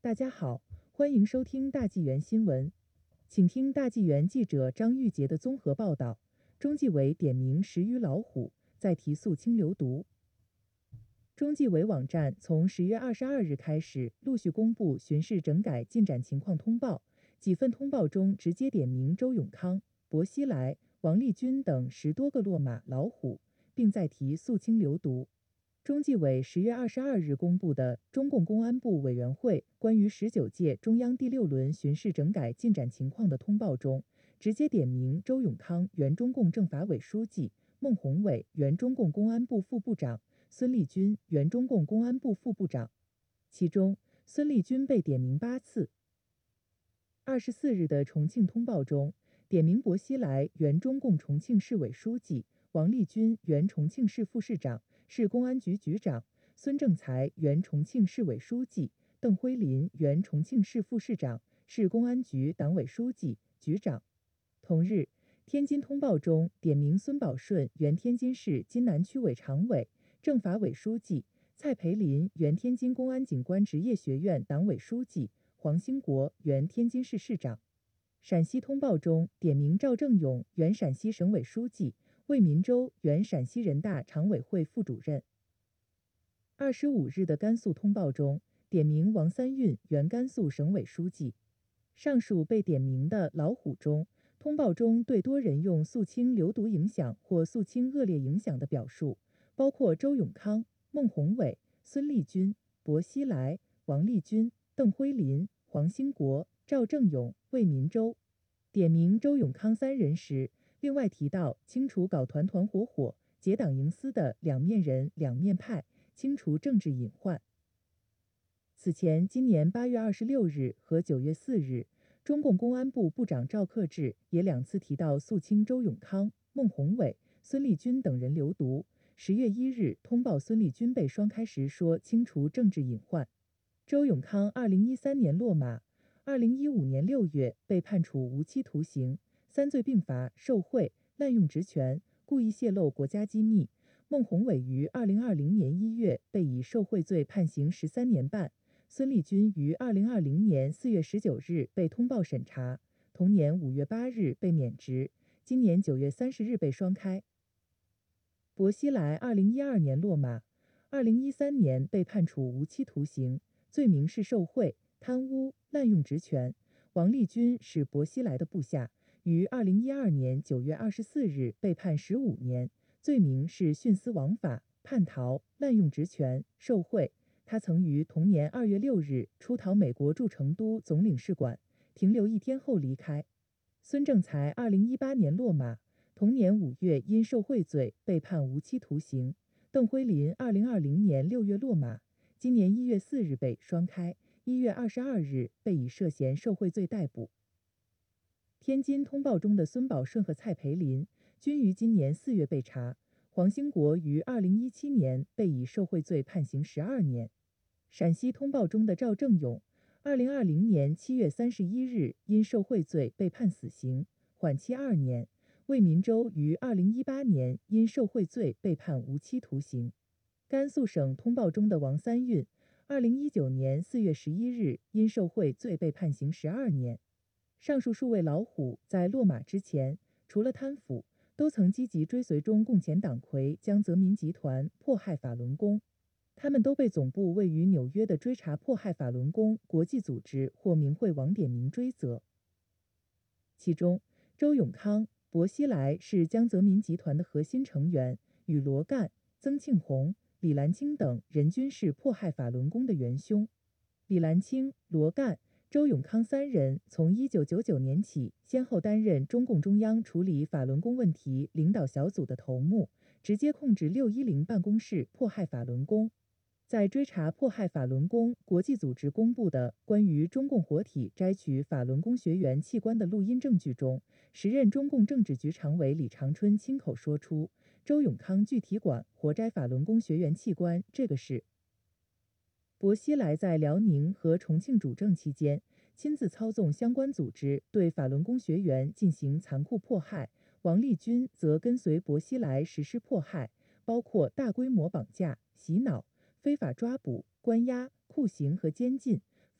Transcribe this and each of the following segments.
大家好，欢迎收听大纪元新闻，请听大纪元记者张玉洁的综合报道。中纪委点名10余老虎，再提肃清流毒。中纪委网站从10月22日开始陆续公布巡视整改进展情况通报，几份通报中直接点名周永康、薄熙来、王立军等10多个落马老虎，并再提肃清流毒。中纪委10月22日公布的中共公安部委员会关于19届中央第6轮巡视整改进展情况的通报中，直接点名周永康原中共政法委书记、孟宏伟原中共公安部副部长、孙立军原中共公安部副部长。其中，孙立军被点名8次。24日的重庆通报中，点名薄熙来原中共重庆市委书记、王立军原重庆市副市长、市公安局局长、孙政才原重庆市委书记、邓辉林原重庆市副市长、市公安局党委书记、局长。同日，天津通报中点名孙宝顺原天津市津南区委常委、政法委书记，蔡培林原天津公安警官职业学院党委书记，黄兴国原天津市市长。陕西通报中点名赵正永原陕西省委书记，魏民洲原陕西人大常委会副主任。25日的甘肃通报中点名王三运原甘肃省委书记。上述被点名的老虎中，通报中对多人用肃清流毒影响或肃清恶劣影响的表述，包括周永康、孟宏伟、孙立军、薄熙来、王立军、邓辉林、黄兴国、赵正永、魏民洲。点名周永康3人时，另外提到清除搞团团伙伙、结党营私的两面人、两面派，清除政治隐患。此前，今年8月26日和9月4日，中共公安部部长赵克志也2次提到肃清周永康、孟宏伟、孙立军等人流毒。10月1日通报孙立军被双开时说清除政治隐患。周永康2013年落马，2015年6月被判处无期徒刑，3罪并罚：受贿、滥用职权、故意泄露国家机密。孟宏伟于2020年1月被以受贿罪判刑13年半。孙立军于2020年4月19日被通报审查，同年5月8日被免职，今年9月30日被双开。薄熙来2012年落马，2013年被判处无期徒刑，罪名是受贿、贪污、滥用职权。王立军是薄熙来的部下，于2012年9月24日被判15年，罪名是徇私枉法、叛逃、滥用职权、受贿。他曾于同年2月6日出逃美国驻成都总领事馆，停留1天后离开。孙政才2018年落马，同年5月因受贿罪被判无期徒刑。邓辉林2020年6月落马，今年1月4日被双开，1月22日被以涉嫌受贿罪逮捕。天津通报中的孙宝顺和蔡培林均于今年4月被查，黄兴国于2017年被以受贿罪判刑12年。陕西通报中的赵正永，2020年7月31日因受贿罪被判死刑，缓期2年。魏民洲于2018年因受贿罪被判无期徒刑。甘肃省通报中的王三运，2019年4月11日因受贿罪被判刑12年。上述数位老虎在落马之前，除了贪腐，都曾积极追随中共前党魁江泽民集团迫害法轮功。他们都被总部位于纽约的追查迫害法轮功国际组织或明慧网点名追责。其中，周永康、薄熙来是江泽民集团的核心成员，与罗干、曾庆红、李兰清等人均是迫害法轮功的元凶。李兰清、罗干、周永康3人从1999年起，先后担任中共中央处理法轮功问题领导小组的头目，直接控制610办公室迫害法轮功。在追查迫害法轮功国际组织公布的关于中共活体摘取法轮功学员器官的录音证据中，时任中共政治局常委李长春亲口说出周永康具体管活摘法轮功学员器官这个事。薄熙来在辽宁和重庆主政期间，亲自操纵相关组织对法轮功学员进行残酷迫害，王立军则跟随薄熙来实施迫害，包括大规模绑架、洗脑、非法抓捕、关押、酷刑和监禁，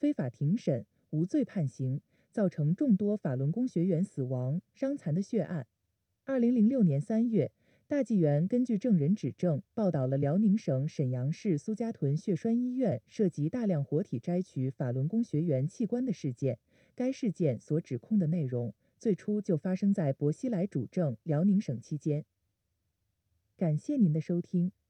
非法庭审、无罪判刑，造成众多法轮功学员死亡、伤残的血案。2006年3月，大纪元根据证人指证，报道了辽宁省沈阳市苏家屯血栓医院涉及大量活体摘取法轮功学员器官的事件。该事件所指控的内容，最初就发生在薄熙来主政辽宁省期间。感谢您的收听。